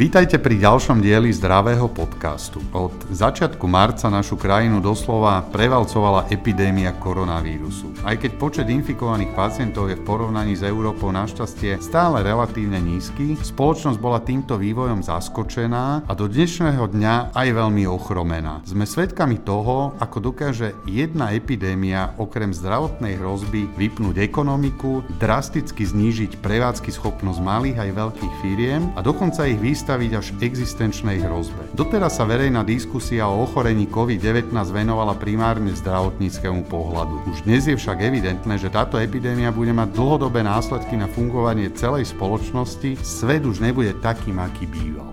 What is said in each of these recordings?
Vítajte pri ďalšom dieli zdravého podcastu. Od začiatku marca našu krajinu doslova prevalcovala epidémia koronavírusu. Aj keď počet infikovaných pacientov je v porovnaní s Európou našťastie stále relatívne nízky, spoločnosť bola týmto vývojom zaskočená a do dnešného dňa aj veľmi ochromená. Sme svedkami toho, ako dokáže jedna epidémia okrem zdravotnej hrozby vypnúť ekonomiku, drasticky znížiť prevádzky schopnosť malých aj veľkých firiem a dokonca ich vystaviť až existenčnej hrozbe. Doteraz sa verejná diskusia o ochorení COVID-19 venovala primárne zdravotníckemu pohľadu. Už dnes je však evidentné, že táto epidémia bude mať dlhodobé následky na fungovanie celej spoločnosti. Svet už nebude takým, aký býval.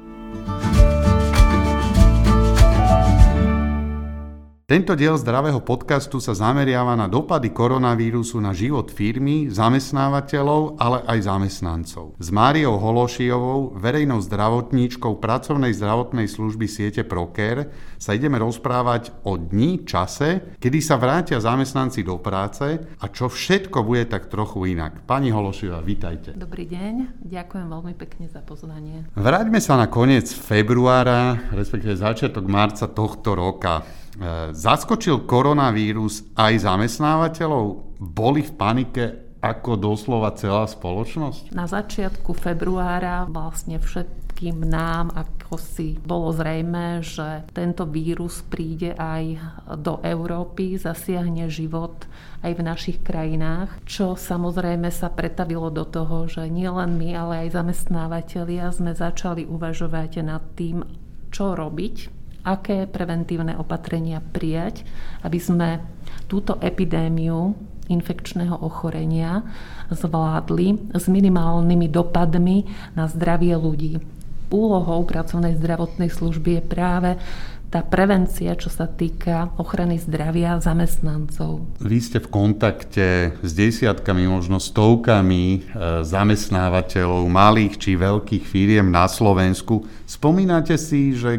Tento diel zdravého podcastu sa zameriava na dopady koronavírusu na život firmy, zamestnávateľov, ale aj zamestnancov. S Máriou Hološijovou, verejnou zdravotníčkou pracovnej zdravotnej služby siete Procare, sa ideme rozprávať o dni, čase, kedy sa vrátia zamestnanci do práce a čo všetko bude tak trochu inak. Pani Hološijová, vítajte. Dobrý deň, ďakujem veľmi pekne za pozvanie. Vráťme sa na koniec februára, respektíve začiatok marca tohto roka. Zaskočil koronavírus aj zamestnávateľov? Boli v panike ako doslova celá spoločnosť? Na začiatku februára vlastne všetkým nám ako si bolo zrejmé, že tento vírus príde aj do Európy, zasiahne život aj v našich krajinách, čo samozrejme sa pretavilo do toho, že nielen my, ale aj zamestnávateľia sme začali uvažovať nad tým, čo robiť, aké preventívne opatrenia prijať, aby sme túto epidémiu infekčného ochorenia zvládli s minimálnymi dopadmi na zdravie ľudí. Úlohou pracovnej zdravotnej služby je práve tá prevencia, čo sa týka ochrany zdravia zamestnancov. Vy ste v kontakte s desiatkami, možno stovkami zamestnávateľov malých či veľkých firiem na Slovensku. Spomínate si, že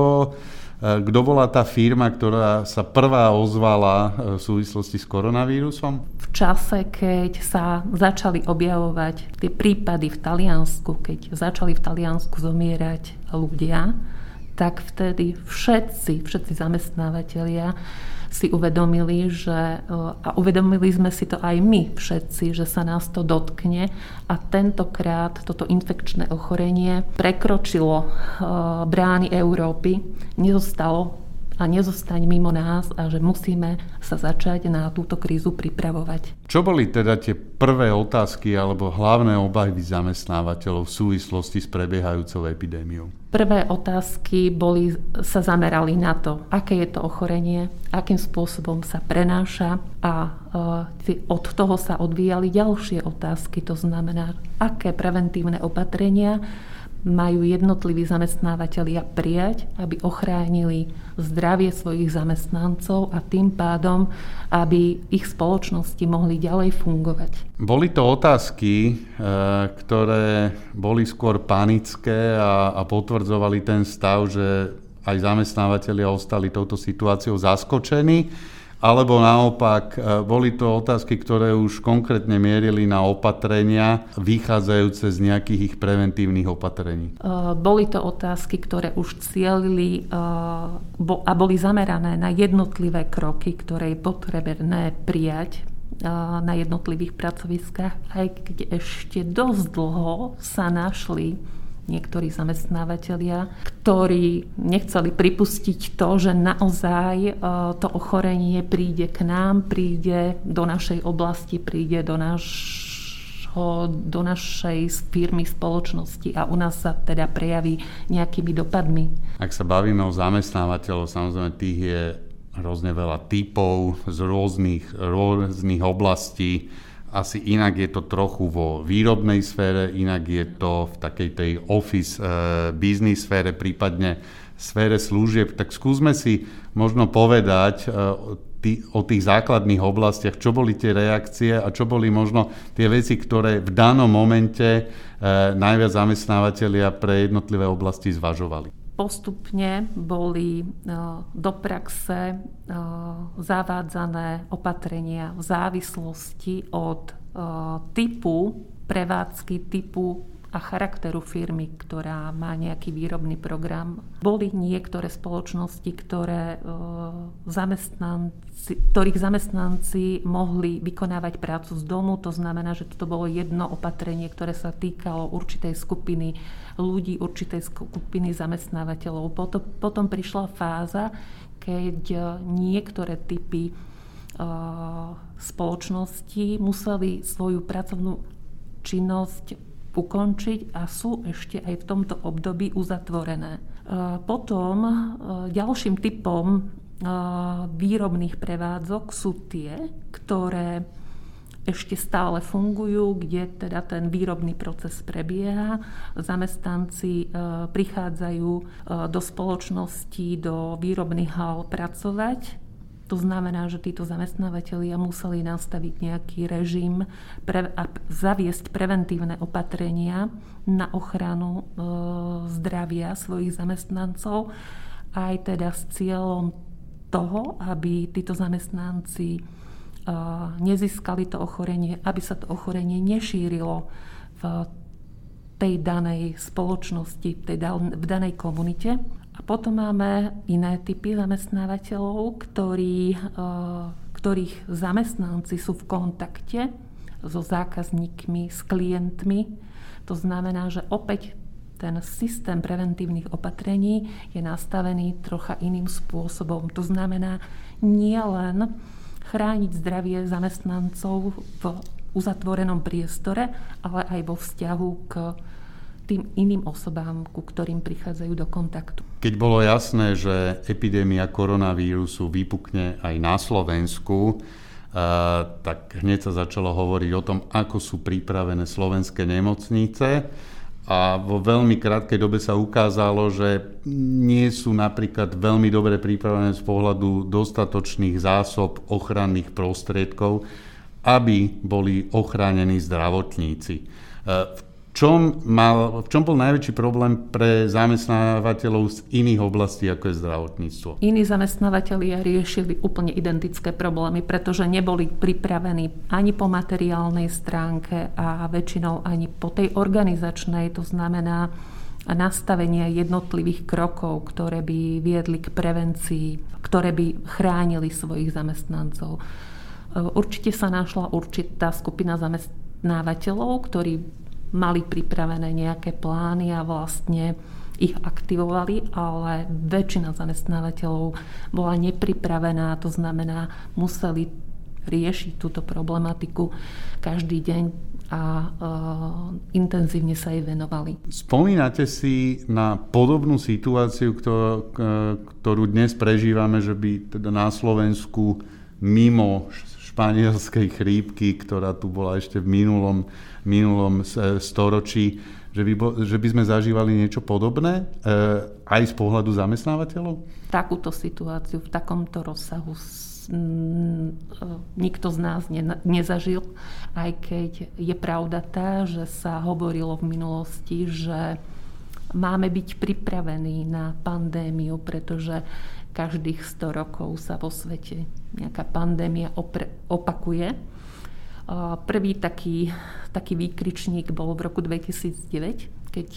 kto bola tá firma, ktorá sa prvá ozvala v súvislosti s koronavírusom? V čase, keď sa začali objavovať tie prípady v Taliansku, keď začali v Taliansku zomierať ľudia, tak vtedy všetci zamestnávateľia si uvedomili, a uvedomili sme si to aj my všetci, že sa nás to dotkne a tentokrát toto infekčné ochorenie prekročilo brány Európy, nezostalo a nezostane mimo nás a že musíme sa začať na túto krízu pripravovať. Čo boli teda tie prvé otázky alebo hlavné obavy zamestnávateľov v súvislosti s prebiehajúcou epidémiou? Prvé otázky sa zamerali na to, aké je to ochorenie, akým spôsobom sa prenáša a od toho sa odvíjali ďalšie otázky. To znamená, aké preventívne opatrenia majú jednotliví zamestnávateľia prijať, aby ochránili zdravie svojich zamestnancov a tým pádom, aby ich spoločnosti mohli ďalej fungovať. Boli to otázky, ktoré boli skôr panické a potvrdzovali ten stav, že aj zamestnávateľia ostali touto situáciou zaskočení, alebo naopak boli to otázky, ktoré už konkrétne mierili na opatrenia vychádzajúce z nejakých ich preventívnych opatrení? Boli to otázky, ktoré už cielili a boli zamerané na jednotlivé kroky, ktoré je potrebné prijať na jednotlivých pracoviskách, aj keď ešte dosť dlho sa našli niektorí zamestnávateľia, ktorí nechceli pripustiť to, že naozaj to ochorenie príde k nám, príde do našej oblasti, príde do našej firmy, spoločnosti a u nás sa teda prejaví nejakými dopadmi. Ak sa bavíme o zamestnávateľov, samozrejme tých je hrozne veľa typov z rôznych oblastí. Asi inak je to trochu vo výrobnej sfére, inak je to v takej tej office business sfére, prípadne sfére služieb. Tak skúsme si možno povedať o tých základných oblastiach, čo boli tie reakcie a čo boli možno tie veci, ktoré v danom momente najviac zamestnávateľia pre jednotlivé oblasti zvažovali. Postupne boli do praxe zavádzané opatrenia v závislosti od typu prevádzky, typu a charakteru firmy, ktorá má nejaký výrobný program. Boli niektoré spoločnosti, ktorých zamestnanci mohli vykonávať prácu z domu. To znamená, že toto bolo jedno opatrenie, ktoré sa týkalo určitej skupiny ľudí, určitej skupiny zamestnávateľov. Potom prišla fáza, keď niektoré typy spoločnosti museli svoju pracovnú činnosť ukončiť a sú ešte aj v tomto období uzatvorené. Potom ďalším typom výrobných prevádzok sú tie, ktoré ešte stále fungujú, kde teda ten výrobný proces prebieha. Zamestnanci prichádzajú do spoločnosti, do výrobných hál pracovať. To znamená, že títo zamestnávateľia museli nastaviť nejaký režim a zaviesť preventívne opatrenia na ochranu zdravia svojich zamestnancov, aj teda s cieľom toho, aby títo zamestnanci nezískali to ochorenie, aby sa to ochorenie nešírilo v tej danej spoločnosti, v danej komunite. A potom máme iné typy zamestnávateľov, ktorých zamestnanci sú v kontakte so zákazníkmi, s klientmi. To znamená, že opäť ten systém preventívnych opatrení je nastavený trocha iným spôsobom. To znamená nie len chrániť zdravie zamestnancov v uzatvorenom priestore, ale aj vo vzťahu k tým iným osobám, ku ktorým prichádzajú do kontaktu. Keď bolo jasné, že epidémia koronavírusu vypukne aj na Slovensku, tak hneď sa začalo hovoriť o tom, ako sú pripravené slovenské nemocnice. A vo veľmi krátkej dobe sa ukázalo, že nie sú napríklad veľmi dobre pripravené z pohľadu dostatočných zásob ochranných prostriedkov, aby boli ochránení zdravotníci. V čom bol najväčší problém pre zamestnávateľov z iných oblastí, ako je zdravotníctvo? Iní zamestnávateľia riešili úplne identické problémy, pretože neboli pripravení ani po materiálnej stránke a väčšinou ani po tej organizačnej, to znamená nastavenie jednotlivých krokov, ktoré by viedli k prevencii, ktoré by chránili svojich zamestnancov. Určite sa našla určitá skupina zamestnávateľov, ktorí mali pripravené nejaké plány a vlastne ich aktivovali, ale väčšina zamestnávateľov bola nepripravená, to znamená, museli riešiť túto problematiku každý deň a intenzívne sa jej venovali. Spomínate si na podobnú situáciu, ktorú dnes prežívame, že by teda na Slovensku mimo španielskej chrípky, ktorá tu bola ešte v minulom storočí, že by sme zažívali niečo podobné aj z pohľadu zamestnávateľov? Takúto situáciu v takomto rozsahu nikto z nás nezažil, aj keď je pravda tá, že sa hovorilo v minulosti, že máme byť pripravení na pandémiu, pretože každých 100 rokov sa vo svete nejaká pandémia opakuje. Prvý taký výkričník bol v roku 2009, keď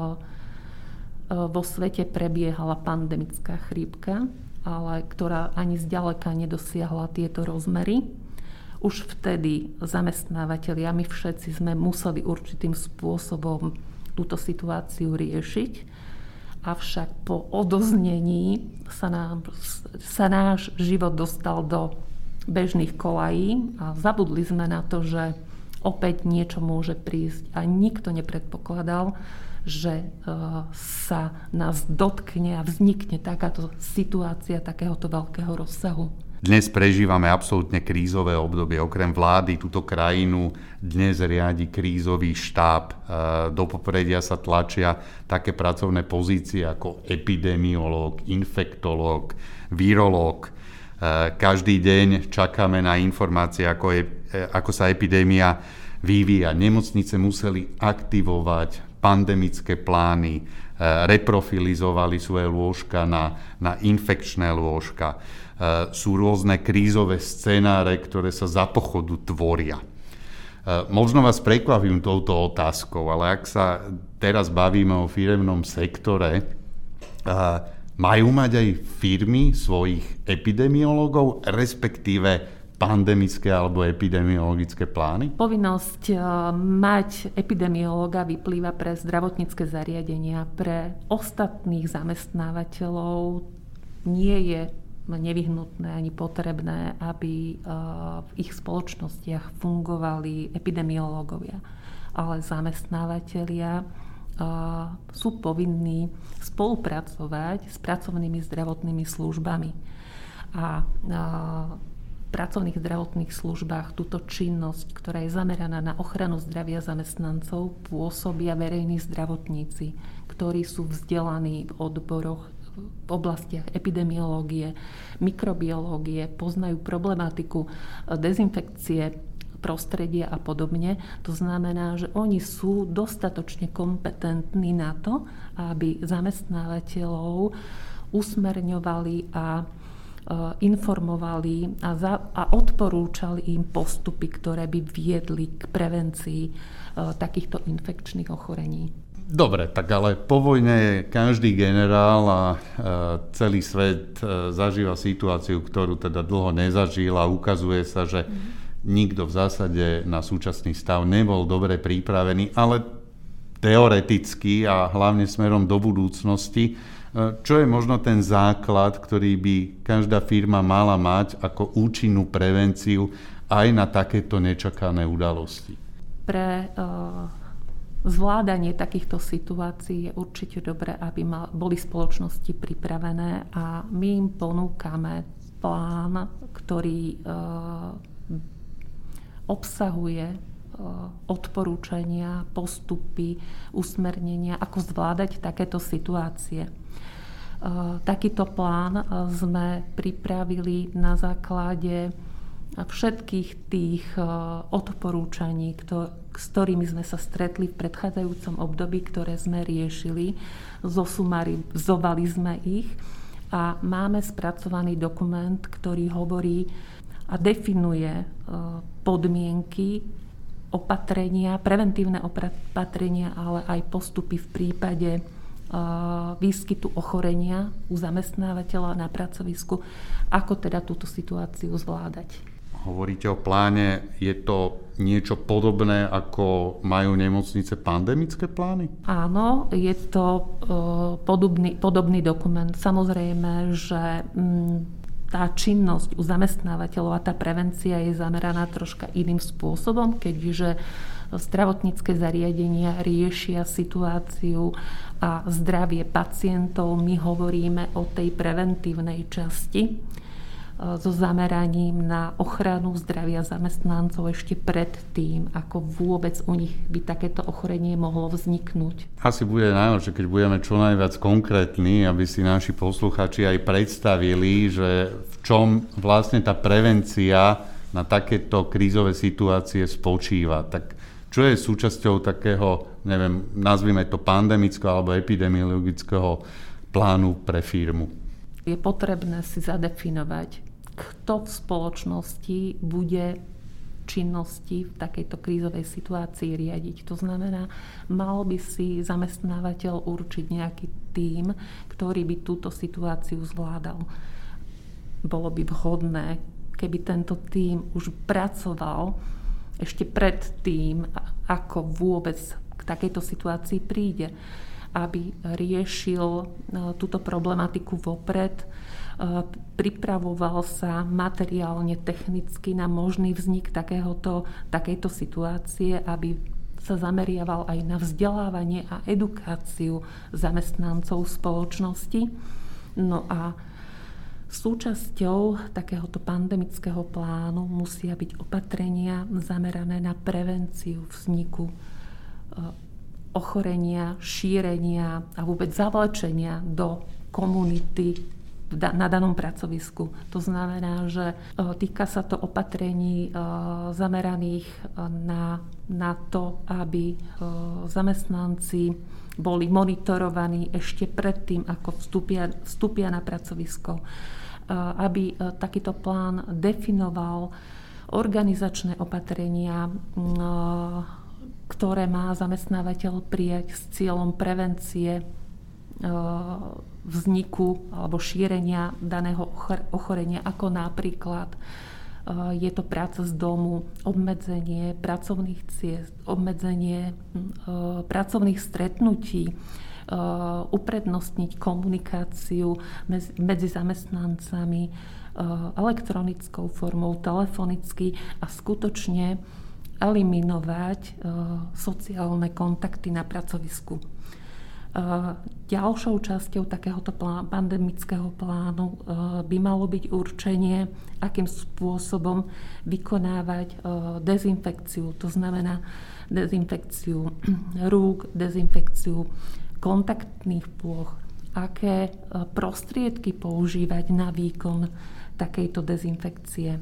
vo svete prebiehala pandemická chrípka, ale ktorá ani zďaleka nedosiahla tieto rozmery. Už vtedy zamestnávateľia, my všetci sme museli určitým spôsobom túto situáciu riešiť. Avšak po odoznení sa náš život dostal do bežných kolají a zabudli sme na to, že opäť niečo môže prísť a nikto nepredpokladal, že sa nás dotkne a vznikne takáto situácia takéhoto veľkého rozsahu. Dnes prežívame absolútne krízové obdobie. Okrem vlády túto krajinu dnes riadi krízový štáb. Do popredia sa tlačia také pracovné pozície ako epidemiológ, infektológ, virológ. Každý deň čakáme na informácie, ako sa epidémia vyvíja. Nemocnice museli aktivovať pandemické plány, reprofilizovali svoje lôžka na infekčné lôžka. Sú rôzne krízové scenáre, ktoré sa za pochodu tvoria. Možno vás prekvapím touto otázkou, ale ak sa teraz bavíme o firemnom sektore, majú mať aj firmy svojich epidemiológov, respektíve pandemické alebo epidemiologické plány? Povinnosť mať epidemiológa vyplýva pre zdravotnícke zariadenia. Pre ostatných zamestnávateľov nie je nevyhnutné ani potrebné, aby v ich spoločnostiach fungovali epidemiológovia. Ale zamestnávateľia sú povinní spolupracovať s pracovnými zdravotnými službami. A v pracovných zdravotných službách túto činnosť, ktorá je zameraná na ochranu zdravia zamestnancov, pôsobia verejní zdravotníci, ktorí sú vzdelaní v odboroch v oblastiach epidemiológie, mikrobiológie, poznajú problematiku dezinfekcie prostredia a podobne. To znamená, že oni sú dostatočne kompetentní na to, aby zamestnávateľov usmerňovali a informovali a odporúčali im postupy, ktoré by viedli k prevencii takýchto infekčných ochorení. Dobre, tak ale po vojne je každý generál a celý svet zažíva situáciu, ktorú teda dlho nezažil a ukazuje sa, že nikto v zásade na súčasný stav nebol dobre pripravený, ale teoreticky a hlavne smerom do budúcnosti, čo je možno ten základ, ktorý by každá firma mala mať ako účinnú prevenciu aj na takéto nečakané udalosti? Pre zvládanie takýchto situácií je určite dobré, aby boli spoločnosti pripravené a my im ponúkame plán, ktorý obsahuje odporúčania, postupy, usmernenia, ako zvládať takéto situácie. Takýto plán sme pripravili na základe všetkých tých odporúčaní, s ktorými sme sa stretli v predchádzajúcom období, ktoré sme riešili. Zosumarizovali sme ich a máme spracovaný dokument, ktorý hovorí a definuje podmienky, opatrenia, preventívne opatrenia, ale aj postupy v prípade výskytu ochorenia u zamestnávateľa na pracovisku, ako teda túto situáciu zvládať. Hovoríte o pláne, je to niečo podobné, ako majú nemocnice pandemické plány? Áno, je to podobný dokument. Samozrejme, že tá činnosť u zamestnávateľov a tá prevencia je zameraná troška iným spôsobom, keďže zdravotnícke zariadenia riešia situáciu a zdravie pacientov. My hovoríme o tej preventívnej časti so zameraním na ochranu zdravia zamestnancov ešte pred tým, ako vôbec u nich by takéto ochorenie mohlo vzniknúť. Asi bude najlepšie, keď budeme čo najviac konkrétni, aby si naši poslucháči aj predstavili, že v čom vlastne tá prevencia na takéto krízové situácie spočíva. Tak čo je súčasťou takého, nazvime to pandemického alebo epidemiologického plánu pre firmu? Je potrebné si zadefinovať, kto v spoločnosti bude činnosti v takejto krízovej situácii riadiť. To znamená, mal by si zamestnávateľ určiť nejaký tím, ktorý by túto situáciu zvládal. Bolo by vhodné, keby tento tím už pracoval ešte pred tým, ako vôbec k takejto situácii príde, aby riešil túto problematiku vopred, pripravoval sa materiálne, technicky na možný vznik takejto situácie, aby sa zameriaval aj na vzdelávanie a edukáciu zamestnancov spoločnosti. No a súčasťou takéhoto pandemického plánu musia byť opatrenia zamerané na prevenciu vzniku ochorenia, šírenia a vôbec zavlečenia do komunity na danom pracovisku. To znamená, že týka sa to opatrení zameraných na to, aby zamestnanci boli monitorovaní ešte predtým, ako vstúpia na pracovisko. Aby takýto plán definoval organizačné opatrenia, ktoré má zamestnávateľ prijať s cieľom prevencie vzniku alebo šírenia daného ochorenia, ako napríklad je to práca z domu, obmedzenie pracovných ciest, obmedzenie pracovných stretnutí, uprednostniť komunikáciu medzi zamestnancami elektronickou formou, telefonicky a skutočne eliminovať sociálne kontakty na pracovisku. Ďalšou časťou takéhoto pandemického plánu by malo byť určenie, akým spôsobom vykonávať dezinfekciu. To znamená dezinfekciu rúk, dezinfekciu kontaktných plôch, aké prostriedky používať na výkon takejto dezinfekcie.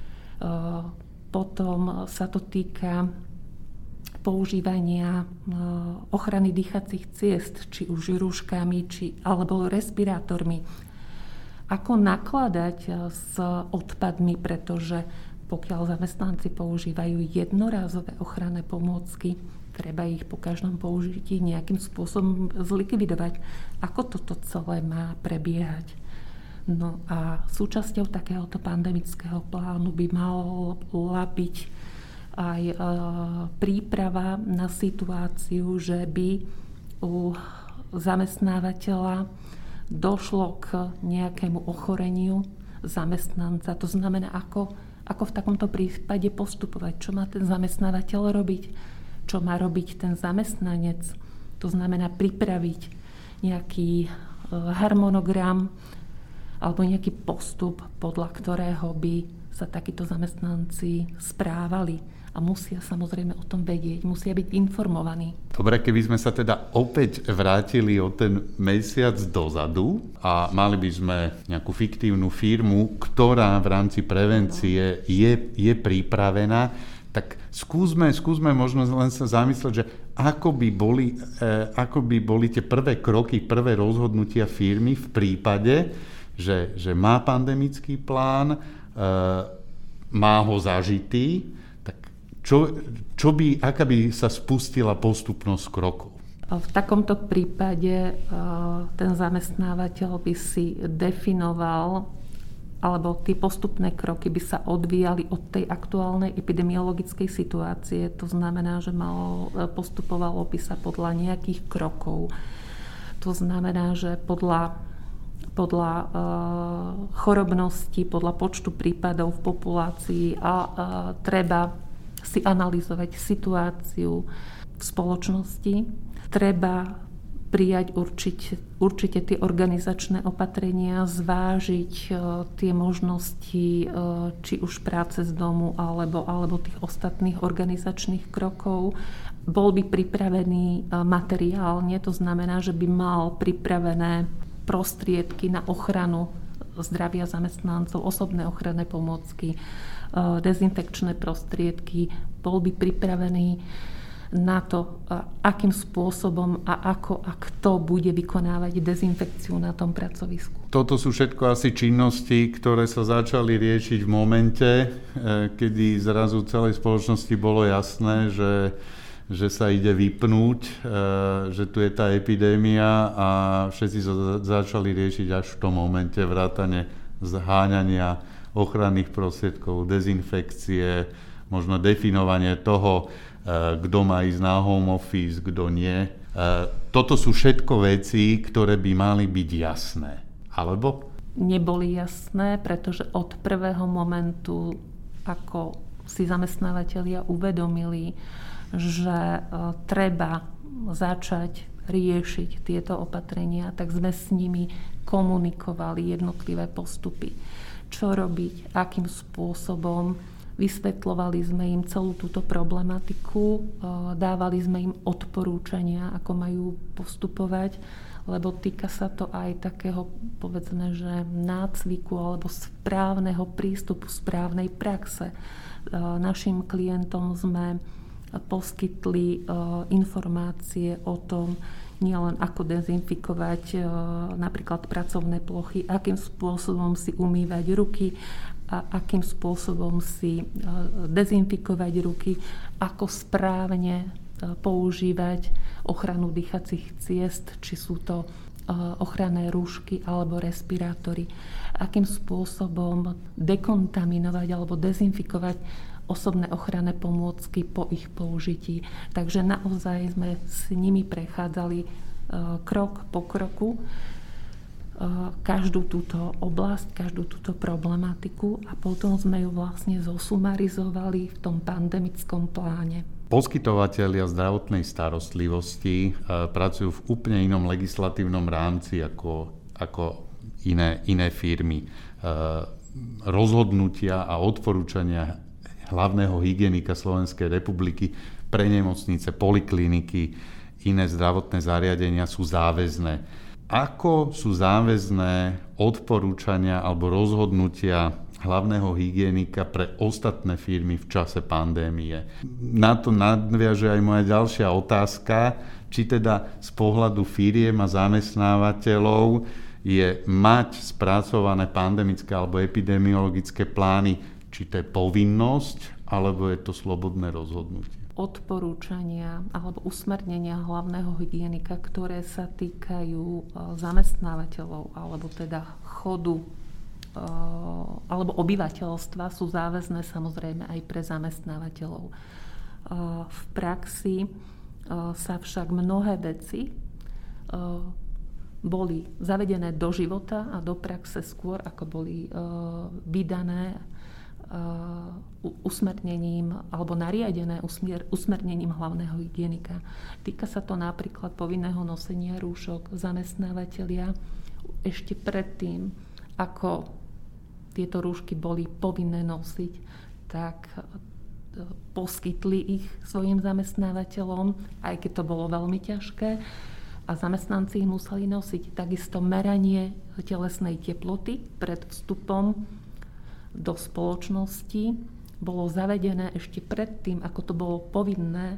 Potom sa to týka používania ochrany dýchacích ciest, či už rúškami, alebo respirátormi. Ako nakladať s odpadmi, pretože pokiaľ zamestnanci používajú jednorázové ochranné pomôcky, treba ich po každom použití nejakým spôsobom zlikvidovať. Ako toto celé má prebiehať? No a súčasťou takéhoto pandemického plánu by mala byť aj príprava na situáciu, že by u zamestnávateľa došlo k nejakému ochoreniu zamestnanca. To znamená, ako v takomto prípade postupovať, čo má ten zamestnávateľ robiť, čo má robiť ten zamestnanec. To znamená pripraviť nejaký harmonogram alebo nejaký postup, podľa ktorého by sa takíto zamestnanci správali. A musia samozrejme o tom vedieť, musia byť informovaní. Dobre, keby sme sa teda opäť vrátili o ten mesiac dozadu a mali by sme nejakú fiktívnu firmu, ktorá v rámci prevencie je pripravená, tak skúsme možno len sa zamyslieť, že ako by boli tie prvé kroky, prvé rozhodnutia firmy v prípade, že má pandemický plán, má ho zažitý, aká by sa spustila postupnosť krokov? V takomto prípade ten zamestnávateľ by si definoval, alebo tie postupné kroky by sa odvíjali od tej aktuálnej epidemiologickej situácie. To znamená, že postupovalo by sa podľa nejakých krokov. To znamená, že podľa chorobnosti, podľa počtu prípadov v populácii a treba si analyzovať situáciu v spoločnosti. Treba prijať určite tie organizačné opatrenia, zvážiť tie možnosti, či už práce z domu, alebo tých ostatných organizačných krokov. Bol by pripravený materiálne, to znamená, že by mal pripravené prostriedky na ochranu zdravia zamestnancov, osobné ochranné pomôcky, dezinfekčné prostriedky, bol by pripravený na to, akým spôsobom a ako a kto bude vykonávať dezinfekciu na tom pracovisku. Toto sú všetko asi činnosti, ktoré sa začali riešiť v momente, kedy zrazu celej spoločnosti bolo jasné, že sa ide vypnúť, že tu je tá epidémia a všetci sa začali riešiť až v tom momente vrátane zháňania ochranných prostriedkov, dezinfekcie, možno definovanie toho, kto má ísť na home office, kto nie. Toto sú všetko veci, ktoré by mali byť jasné. Alebo? Neboli jasné, pretože od prvého momentu, ako si zamestnávateľia uvedomili, že treba začať riešiť tieto opatrenia, tak sme s nimi komunikovali jednotlivé postupy. Čo robiť, akým spôsobom. Vysvetľovali sme im celú túto problematiku, dávali sme im odporúčania, ako majú postupovať, lebo týka sa to aj takého, povedzme, že nácviku alebo správneho prístupu, správnej praxe. Našim klientom sme poskytli informácie o tom, nielen ako dezinfikovať napríklad pracovné plochy, akým spôsobom si umývať ruky, a akým spôsobom si dezinfikovať ruky, ako správne používať ochranu dýchacích ciest, či sú to ochranné rúšky alebo respirátory, akým spôsobom dekontaminovať alebo dezinfikovať osobné ochranné pomôcky po ich použití. Takže naozaj sme s nimi prechádzali krok po kroku každú túto oblasť, každú túto problematiku a potom sme ju vlastne zosumarizovali v tom pandemickom pláne. Poskytovatelia zdravotnej starostlivosti pracujú v úplne inom legislatívnom rámci ako iné firmy. Rozhodnutia a odporúčania hlavného hygienika Slovenskej republiky pre nemocnice, polikliniky, iné zdravotné zariadenia sú záväzné. Ako sú záväzné odporúčania alebo rozhodnutia hlavného hygienika pre ostatné firmy v čase pandémie? Na to nadviaže aj moja ďalšia otázka, či teda z pohľadu firiem a zamestnávateľov je mať spracované pandemické alebo epidemiologické plány, či to je povinnosť, alebo je to slobodné rozhodnutie? Odporúčania alebo usmernenia hlavného hygienika, ktoré sa týkajú zamestnávateľov alebo teda chodu alebo obyvateľstva, sú záväzné samozrejme aj pre zamestnávateľov. V praxi sa však mnohé veci boli zavedené do života a do praxe skôr, ako boli vydané usmernením alebo nariadené usmernením hlavného hygienika. Týka sa to napríklad povinného nosenia rúšok. Zamestnávateľia ešte predtým, ako tieto rúšky boli povinné nosiť, tak poskytli ich svojim zamestnávateľom, aj keď to bolo veľmi ťažké a zamestnanci ich museli nosiť. Takisto meranie telesnej teploty pred vstupom do spoločnosti bolo zavedené ešte predtým, ako to bolo povinné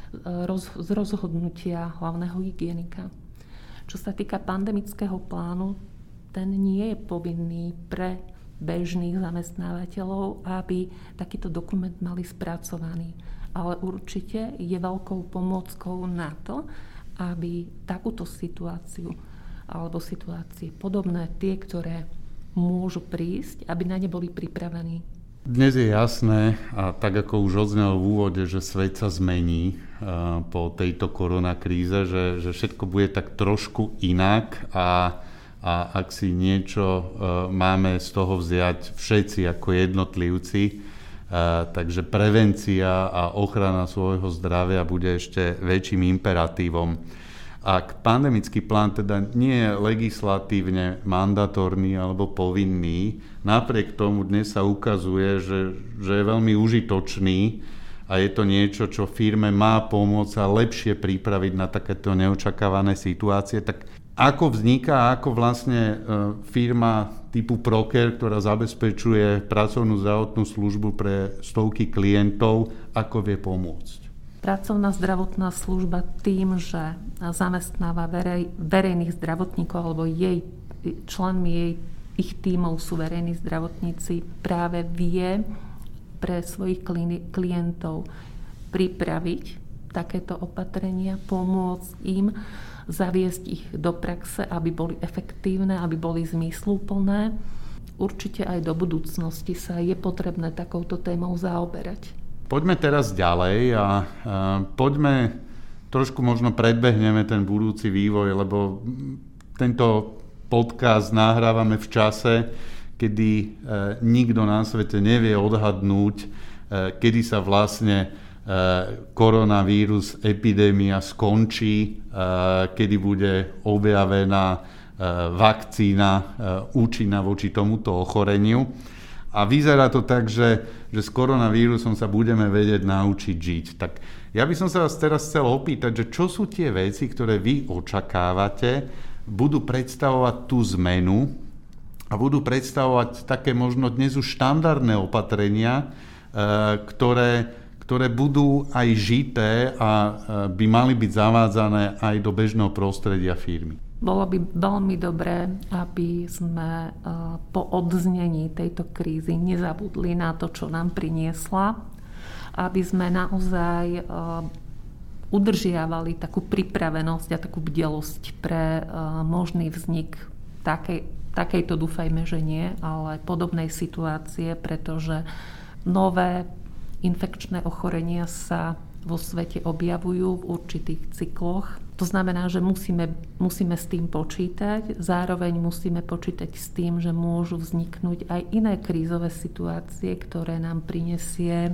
z rozhodnutia hlavného hygienika. Čo sa týka pandemického plánu, ten nie je povinný pre bežných zamestnávateľov, aby takýto dokument mali spracovaný. Ale určite je veľkou pomôckou na to, aby takúto situáciu alebo situácie podobné, tie, ktoré môžu prísť, aby na ne boli pripravení. Dnes je jasné, a tak ako už odznelo v úvode, že svet sa zmení po tejto koronakríze, že všetko bude tak trošku inak a ak si niečo máme z toho vziať všetci ako jednotlivci, takže prevencia a ochrana svojho zdravia bude ešte väčším imperatívom. Ak pandemický plán teda nie je legislatívne mandatórny alebo povinný, napriek tomu dnes sa ukazuje, že je veľmi užitočný a je to niečo, čo firme má pomôcť sa lepšie pripraviť na takéto neočakávané situácie, tak ako vzniká, ako vlastne firma typu Proker, ktorá zabezpečuje pracovnú zdravotnú službu pre stovky klientov, ako vie pomôcť? Pracovná zdravotná služba tým, že zamestnáva verejných zdravotníkov alebo členmi ich tímov sú verejní zdravotníci, práve vie pre svojich klientov pripraviť takéto opatrenia, pomôcť im, zaviesť ich do praxe, aby boli efektívne, aby boli zmysluplné. Určite aj do budúcnosti sa je potrebné takouto témou zaoberať. Poďme teraz ďalej a poďme, trošku možno predbehneme ten budúci vývoj, lebo tento podcast nahrávame v čase, kedy nikto na svete nevie odhadnúť, kedy sa vlastne koronavírus, epidémia skončí, kedy bude objavená vakcína účinná voči tomuto ochoreniu. A vyzerá to tak, že s koronavírusom sa budeme vedieť naučiť žiť. Tak ja by som sa vás teraz chcel opýtať, že čo sú tie veci, ktoré vy očakávate, budú predstavovať tú zmenu a budú predstavovať také možno dnes už štandardné opatrenia, ktoré budú aj žité a by mali byť zavádzané aj do bežného prostredia firmy. Bolo by veľmi dobré, aby sme po odznení tejto krízy nezabudli na to, čo nám priniesla, aby sme naozaj udržiavali takú pripravenosť a takú bdelosť pre možný vznik takejto, dúfajme, že nie, ale podobnej situácie, pretože nové infekčné ochorenia sa vo svete objavujú v určitých cykloch. To znamená, že musíme s tým počítať, zároveň musíme počítať s tým, že môžu vzniknúť aj iné krízové situácie, ktoré nám prinesie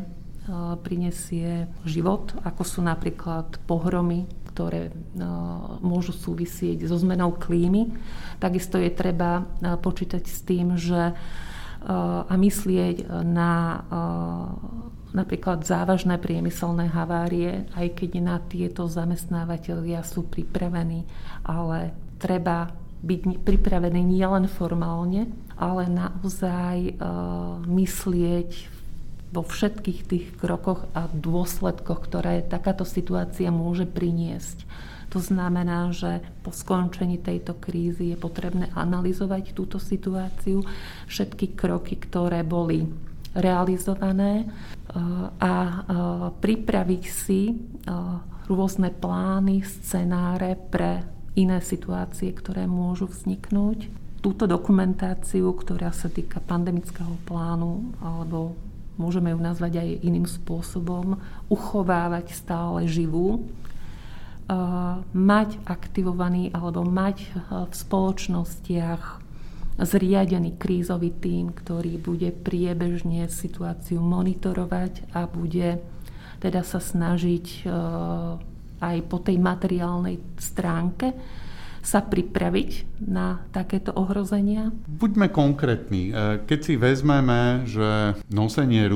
život, ako sú napríklad pohromy, ktoré môžu súvisieť so zmenou klímy. Takisto je treba počítať s tým, že a myslieť na napríklad závažné priemyselné havárie, aj keď na tieto zamestnávateľia sú pripravení, ale treba byť pripravený nielen formálne, ale naozaj myslieť vo všetkých tých krokoch a dôsledkoch, ktoré takáto situácia môže priniesť. To znamená, že po skončení tejto krízy je potrebné analyzovať túto situáciu, všetky kroky, ktoré boli realizované a pripraviť si rôzne plány, scenáre pre iné situácie, ktoré môžu vzniknúť. Túto dokumentáciu, ktorá sa týka pandemického plánu, alebo môžeme ju nazvať aj iným spôsobom, uchovávať stále živú, mať aktivovaný alebo mať v spoločnostiach zriadený krízový tím, ktorý bude priebežne situáciu monitorovať a bude teda sa snažiť aj po tej materiálnej stránke sa pripraviť na takéto ohrozenia. Buďme konkrétni. Keď si vezmeme, že nosenie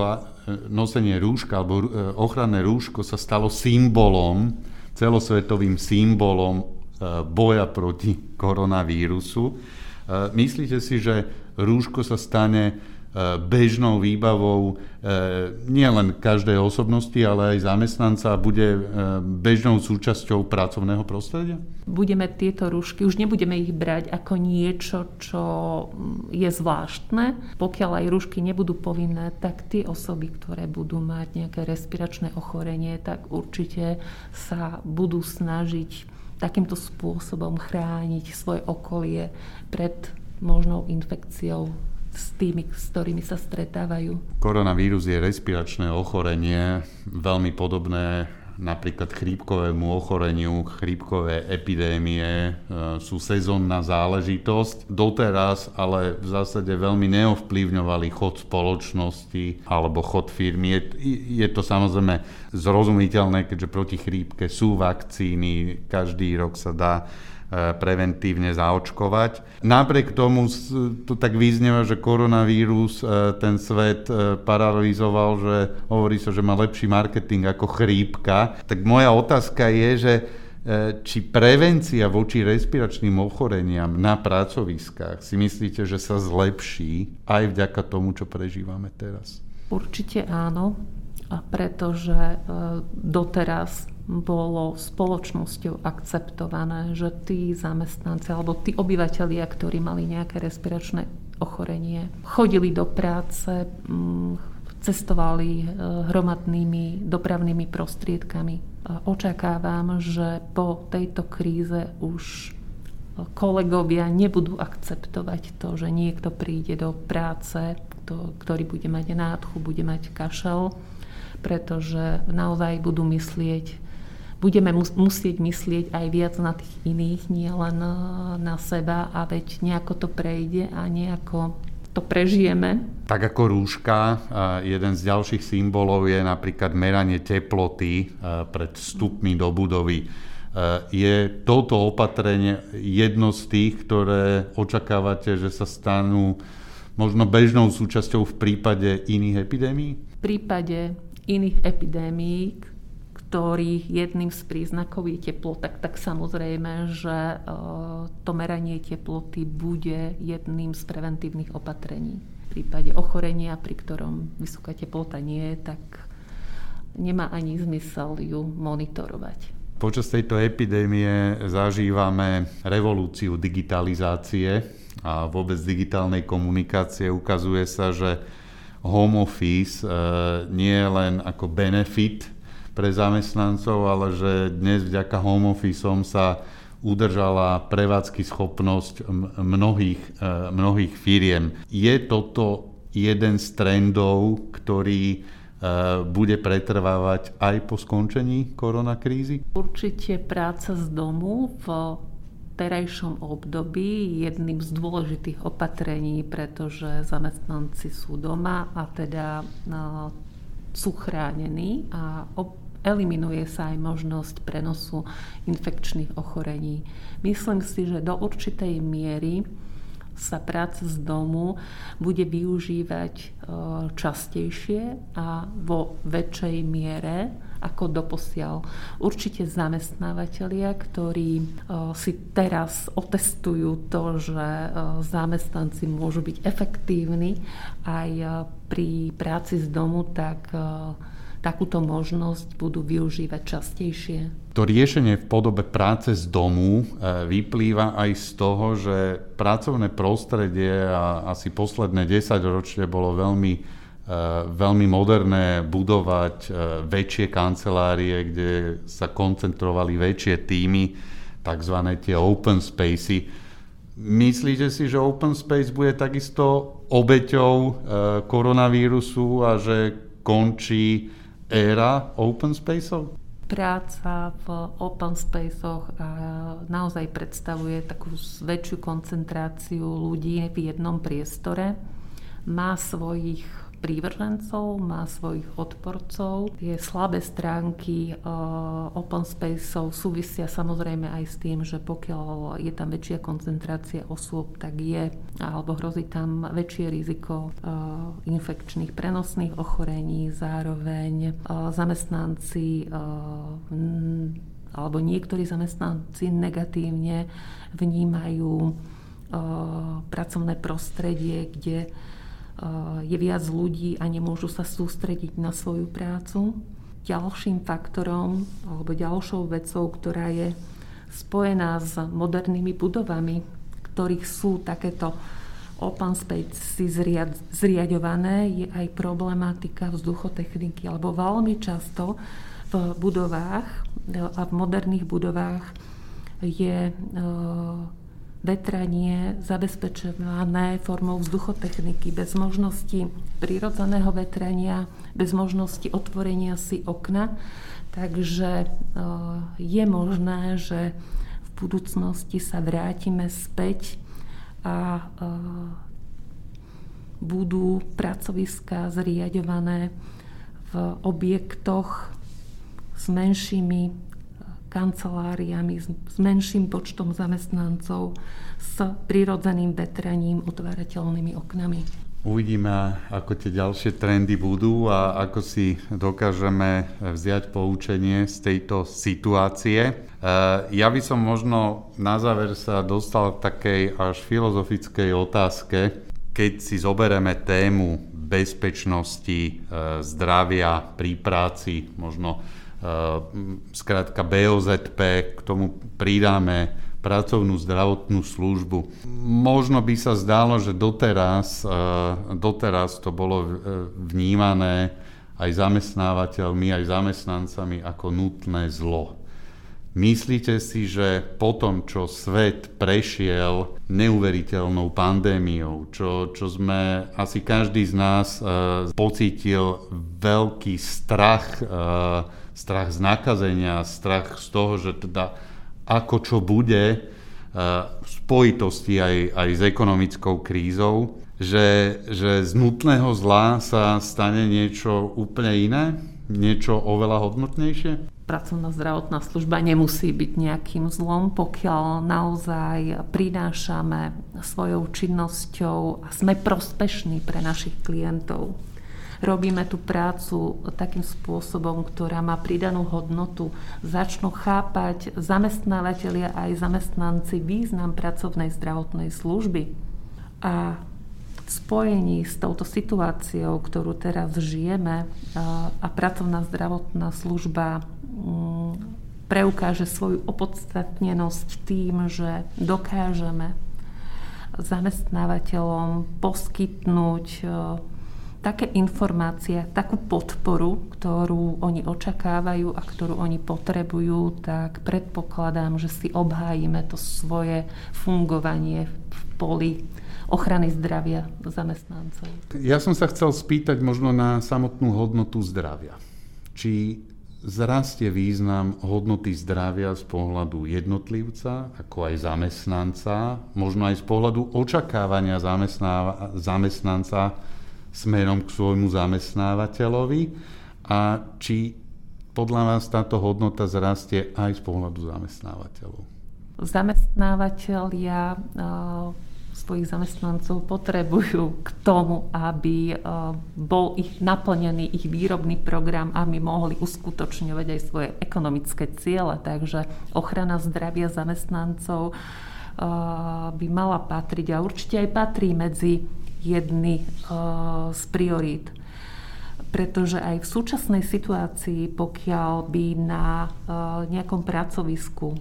rúška alebo ochranné rúško sa stalo celosvetovým symbolom boja proti koronavírusu. Myslíte si, že rúško sa stane bežnou výbavou nielen každej osobnosti, ale aj zamestnanca a bude bežnou súčasťou pracovného prostredia? Budeme tieto rúšky, už nebudeme ich brať ako niečo, čo je zvláštne. Pokiaľ aj rúšky nebudú povinné, tak tie osoby, ktoré budú mať nejaké respiračné ochorenie, tak určite sa budú snažiť takýmto spôsobom chrániť svoje okolie pred možnou infekciou s tými, s ktorými sa stretávajú. Koronavírus je respiračné ochorenie, veľmi podobné napríklad chrípkovému ochoreniu. Chrípkové epidémie sú sezónna záležitosť. Doteraz ale v zásade veľmi neovplyvňovali chod spoločnosti alebo chod firmy. Je to samozrejme zrozumiteľné, keďže proti chrípke sú vakcíny, každý rok sa dá preventívne zaočkovať. Napriek tomu to tak vyznieva, že koronavírus ten svet paralizoval, že hovorí sa, že má lepší marketing ako chrípka. Tak moja otázka je, že či prevencia voči respiračným ochoreniam na pracoviskách si myslíte, že sa zlepší aj vďaka tomu, čo prežívame teraz? Určite áno, pretože doteraz bolo spoločnosťou akceptované, že tí zamestnanci alebo tí obyvatelia, ktorí mali nejaké respiračné ochorenie, chodili do práce, cestovali hromadnými dopravnými prostriedkami. Očakávam, že po tejto kríze už kolegovia nebudú akceptovať to, že niekto príde do práce, ktorý bude mať nádchu, bude mať kašel, pretože naozaj budeme musieť myslieť aj viac na tých iných, nie len na seba, a veď nejako to prejde a nejako to prežijeme. Tak ako rúška, jeden z ďalších symbolov je napríklad meranie teploty pred vstupmi do budovy. Je toto opatrenie jedno z tých, ktoré očakávate, že sa stanú možno bežnou súčasťou v prípade iných epidémií? V prípade iných epidémií, ktorých jedným z príznakov je teplota, tak samozrejme, že to meranie teploty bude jedným z preventívnych opatrení. V prípade ochorenia, pri ktorom vysoká teplota nie je, tak nemá ani zmysel ju monitorovať. Počas tejto epidémie zažívame revolúciu digitalizácie a vôbec digitálnej komunikácie. Ukazuje sa, že home office nie je len ako benefit pre zamestnancov, ale že dnes vďaka home officeom sa udržala prevádzky schopnosť mnohých firiem. Je toto jeden z trendov, ktorý bude pretrvávať aj po skončení koronakrízy? Určite práca z domu v terajšom období jedným z dôležitých opatrení, pretože zamestnanci sú doma a teda sú chránení a eliminuje sa aj možnosť prenosu infekčných ochorení. Myslím si, že do určitej miery sa práca z domu bude využívať častejšie a vo väčšej miere ako doposiaľ. Určite zamestnávateľia, ktorí si teraz otestujú to, že zamestnanci môžu byť efektívni aj pri práci z domu, tak takúto možnosť budú využívať častejšie. To riešenie v podobe práce z domu vyplýva aj z toho, že pracovné prostredie a asi posledné 10 ročie bolo veľmi moderné budovať väčšie kancelárie, kde sa koncentrovali väčšie týmy, takzvané tie open spacey. Myslíte si, že open space bude takisto obeťou koronavírusu a že končí éra open spaceov? Práca v open spaceoch naozaj predstavuje takú väčšiu koncentráciu ľudí v jednom priestore. Má svojich prívržencov, má svojich odporcov. Tie slabé stránky open spaceov súvisia samozrejme aj s tým, že pokiaľ je tam väčšia koncentrácia osôb, tak je alebo hrozí tam väčšie riziko infekčných prenosných ochorení. Zároveň zamestnanci alebo niektorí zamestnanci negatívne vnímajú pracovné prostredie, kde je viac ľudí a nemôžu sa sústrediť na svoju prácu. Ďalším faktorom alebo ďalšou vecou, ktorá je spojená s modernými budovami, ktorých sú takéto open space zriaďované, je aj problematika vzduchotechniky, alebo veľmi často v budovách a v moderných budovách je vetranie zabezpečované formou vzduchotechniky, bez možnosti prirodzeného vetrania, bez možnosti otvorenia si okna. Takže je možné, že v budúcnosti sa vrátime späť a budú pracoviská zriaďované v objektoch s menšími kanceláriami, s menším počtom zamestnancov, s prirodzeným vetraním, otvárateľnými oknami. Uvidíme, ako tie ďalšie trendy budú a ako si dokážeme vziať poučenie z tejto situácie. Ja by som možno na záver sa dostal k takej až filozofickej otázke, keď si zoberieme tému bezpečnosti, zdravia pri práci, možno skrátka BOZP, k tomu pridáme pracovnú zdravotnú službu. Možno by sa zdalo, že doteraz to bolo vnímané aj zamestnávateľmi, aj zamestnancami ako nutné zlo. Myslíte si, že po tom, čo svet prešiel neuveriteľnou pandémiou, čo sme asi každý z nás pocítil veľký strach z nakazenia, strach z toho, že teda ako čo bude v spojitosti aj s ekonomickou krízou, že z nutného zla sa stane niečo úplne iné, niečo oveľa hodnotnejšie? Pracovná zdravotná služba nemusí byť nejakým zlom, pokiaľ naozaj prinášame svojou činnosťou a sme prospešní pre našich klientov. Robíme tú prácu takým spôsobom, ktorá má pridanú hodnotu. Začnú chápať zamestnávateľia aj zamestnanci význam pracovnej zdravotnej služby. A v spojení s touto situáciou, ktorú teraz žijeme, a pracovná zdravotná služba preukáže svoju opodstatnenosť tým, že dokážeme zamestnávateľom poskytnúť také informácie, takú podporu, ktorú oni očakávajú a ktorú oni potrebujú, tak predpokladám, že si obhájime to svoje fungovanie v poli ochrany zdravia zamestnancov. Ja som sa chcel spýtať možno na samotnú hodnotu zdravia. Či zrastie význam hodnoty zdravia z pohľadu jednotlivca, ako aj zamestnanca, možno aj z pohľadu očakávania zamestnanca smerom k svojmu zamestnávateľovi a či podľa vás táto hodnota zrastie aj z pohľadu zamestnávateľov? Zamestnávateľia svojich zamestnancov potrebujú k tomu, aby bol ich naplnený ich výrobný program, aby mohli uskutočňovať aj svoje ekonomické ciele. Takže ochrana zdravia zamestnancov by mala patriť a určite aj patrí medzi jedny z priorít. Pretože aj v súčasnej situácii, pokiaľ by na nejakom pracovisku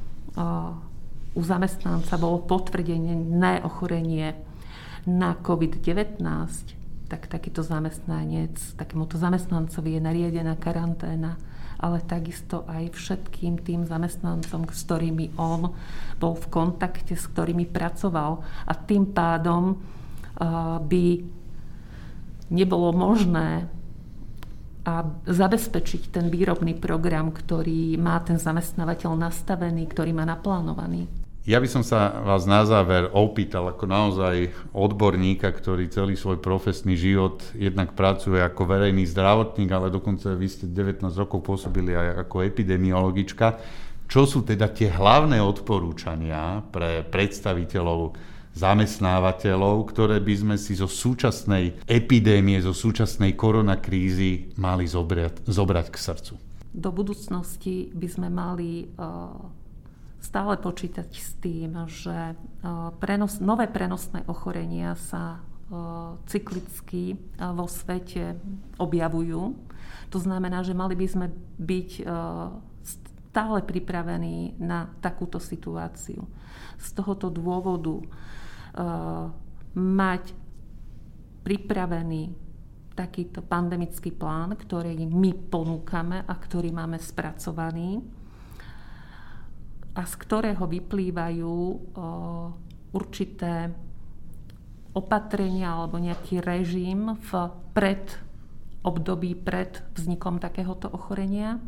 u zamestnanca bolo potvrdené ochorenie na COVID-19, tak takýto zamestnanec, takémuto zamestnancovi je nariadená karanténa, ale takisto aj všetkým tým zamestnancom, s ktorými on bol v kontakte, s ktorými pracoval. A tým pádom by nebolo možné zabezpečiť ten výrobný program, ktorý má ten zamestnávateľ nastavený, ktorý má naplánovaný. Ja by som sa vás na záver opýtal ako naozaj odborníka, ktorý celý svoj profesný život jednak pracuje ako verejný zdravotník, ale dokonca vy ste 19 rokov pôsobili aj ako epidemiologička. Čo sú teda tie hlavné odporúčania pre predstaviteľov zamestnávateľov, ktoré by sme si zo súčasnej epidémie, zo súčasnej koronakrízy mali zobrať k srdcu? Do budúcnosti by sme mali stále počítať s tým, že nové prenosné ochorenia sa cyklicky vo svete objavujú. To znamená, že mali by sme byť stále pripravení na takúto situáciu. Z tohoto dôvodu mať pripravený takýto pandemický plán, ktorý my ponúkame a ktorý máme spracovaný a z ktorého vyplývajú určité opatrenia alebo nejaký režim v období pred vznikom takéhoto ochorenia.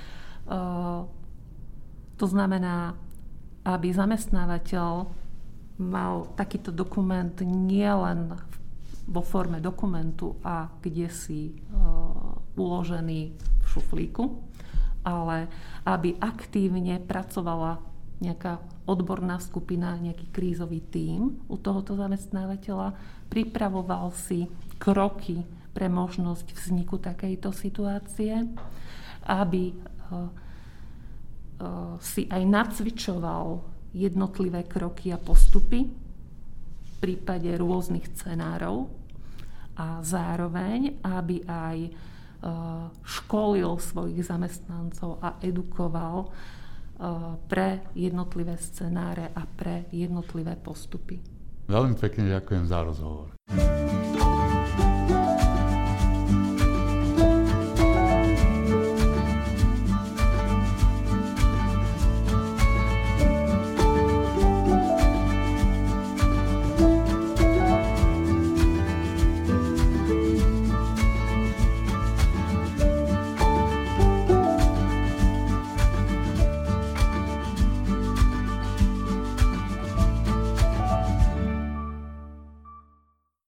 To znamená, aby zamestnávateľ mal takýto dokument nielen vo forme dokumentu a kde si uložený v šuflíku, ale aby aktívne pracovala nejaká odborná skupina, nejaký krízový tím u tohoto zamestnávateľa, pripravoval si kroky pre možnosť vzniku takejto situácie, aby si aj nacvičoval jednotlivé kroky a postupy v prípade rôznych scenárov a zároveň, aby aj školil svojich zamestnancov a edukoval pre jednotlivé scenáre a pre jednotlivé postupy. Veľmi pekne ďakujem za rozhovor.